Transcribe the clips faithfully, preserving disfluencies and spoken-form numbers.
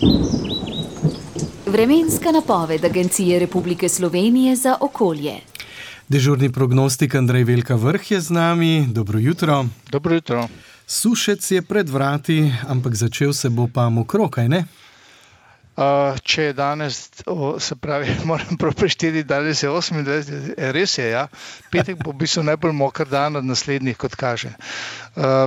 Vremenska napoved Agencije Republike Slovenije za okolje. Dežurni prognostik Andrej Velka Vrh je z nami. Dobro jutro. Dobro jutro. Sušec je pred vrati, ampak začel se bo pa mokro, kaj ne? Uh, če je danes, o, se pravi, moram prav prešteti, danes je osemindvajseti, res je, ja. Petek bo v bistvu najbolj moker dan od naslednjih, kot kaže. Uh,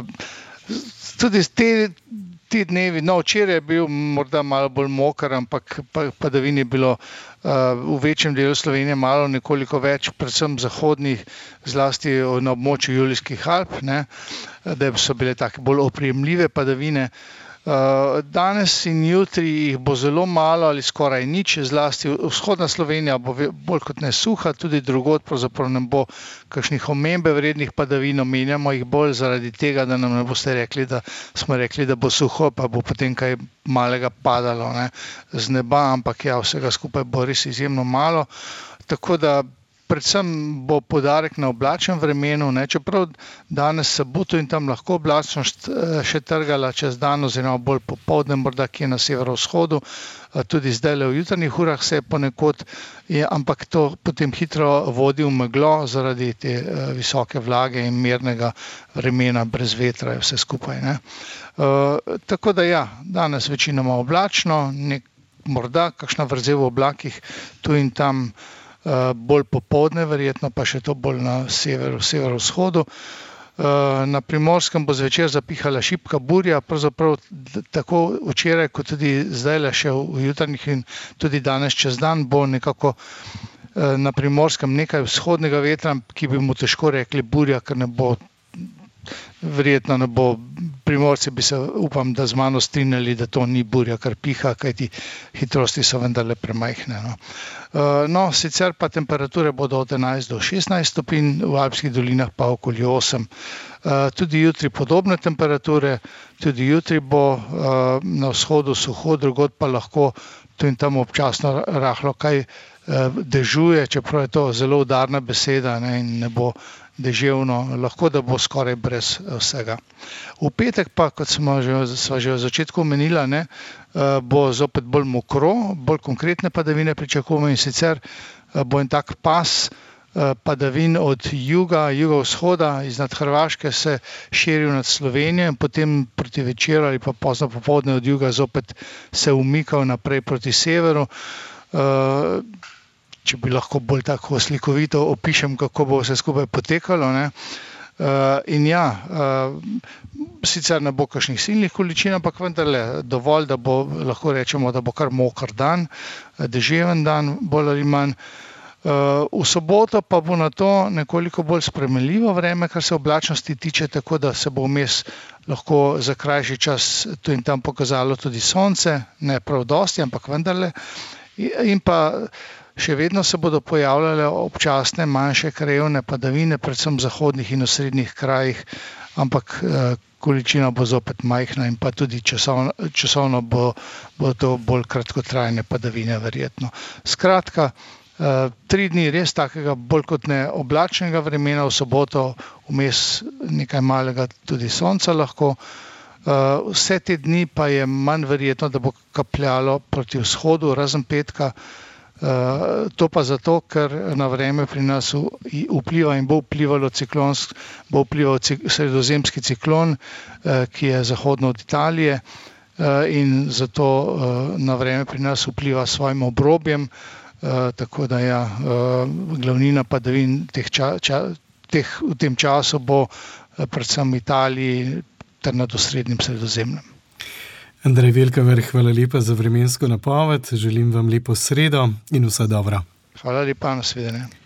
tudi te, te dnevi, no, včeraj je bil morda malo bolj moker, ampak padavin je bilo uh, v večjem delu Slovenije malo nekoliko več, predvsem zahodnih, zlasti na območju Julijskih Alp, ne, da so bile take bolj oprijemljive padavine. Uh, danes in jutri jih bo zelo malo ali skoraj nič, zlasti vzhodna Slovenija bo bolj kot ne suha, tudi drugod pravzaprav ne bo kakšnih omembe vrednih padavin, omenjamo jih bolj zaradi tega, da nam ne boste rekli, da smo rekli, da bo suho, pa bo potem kaj malega padalo, ne, z neba, ampak ja, vsega skupaj bo res izjemno malo, tako da predvsem bo poudarek na oblačnem vremenu, ne, čeprav danes se bo tu in tam lahko oblačnost še trgala čez dan oziroma bolj popoldne, morda kje na severovzhodu, tudi zdajle v jutrnjih urah se je ponekod, je, ampak to potem hitro vodi v meglo zaradi te uh, visoke vlage in mirnega vremena brez vetra je vse skupaj. Ne. Uh, tako da ja, danes večinoma oblačno, nek, morda kakšna vrzel v oblakih tu in tam, Uh, bolj popoldne, verjetno pa še to bolj na severu, severovzhodu. Uh, na Primorskem bo zvečer zapihala šibka burja, pravzaprav tako včeraj, kot tudi zdajle še v jutrnjih in tudi danes čez dan bo nekako uh, na Primorskem nekaj vzhodnega vetra, ki bi mu težko rekli burja, ker ne bo, verjetno ne bo, Primorci bi se, upam, da z mano strinjali, da to ni burja, kar piha, kajti hitrosti so vendarle premajhne. No. Uh, no, sicer pa temperature bodo od enajst do šestnajst stopinj, v Alpskih dolinah pa okoli osem. Uh, tudi jutri podobne temperature, tudi jutri bo uh, na vzhodu suho, drugod pa lahko tu in tam občasno rahlo kaj uh, dežuje, čeprav je to zelo udarna beseda, ne, in ne bo deževno, lahko da bo skoraj brez vsega. V petek pa, kot smo že, sva že v začetku omenila, ne, bo zopet bolj mokro, bolj konkretne padavine pričakujemo in sicer bo en tak pas padavin od juga, jugovzhoda, iznad Hrvaške se širil nad Slovenijo in potem proti večeru ali pa pozno popoldne od juga zopet se umikal naprej proti severu. Če bi lahko bolj tako slikovito opišem, kako bo vse skupaj potekalo. Ne. Uh, in ja, uh, sicer ne bo kakšnih silnih količin, ampak vendarle dovolj, da bo, lahko rečemo, da bo kar moker dan, deževen dan, bolj ali manj. Uh, v soboto pa bo na to nekoliko bolj spremenljivo vreme, kar se oblačnosti tiče, tako da se bo vmes lahko za krajši čas tu in tam pokazalo tudi sonce, ne prav dosti, ampak vendarle. In pa še vedno se bodo pojavljale občasne manjše krajevne padavine, predvsem v zahodnih in osrednjih krajih, ampak eh, količina bo zopet majhna in pa tudi časovno, časovno bo, bo to bolj kratkotrajne padavine verjetno. Skratka, eh, tri dni res takega bolj kot ne oblačnega vremena, v soboto vmes nekaj malega tudi sonca lahko. Uh, vse te dni pa je manj verjetno, da bo kapljalo proti vzhodu, razen petka. Uh, to pa zato, ker na vreme pri nas vpliva in bo vplivalo ciklonsk, bo vplival cik, sredozemski ciklon, uh, ki je zahodno od Italije uh, in zato uh, na vreme pri nas vpliva s svojim obrobjem, uh, tako da ja, uh, glavnina padavin teh ča, ča, teh, v tem času bo uh, predvsem v Italiji ter nad osrednjim Sredozemljem. Andrej Velka Vrh, hvala lepa za vremensko napoved, želim vam lepo sredo in vse dobro. Hvala lepa, nasvidenje.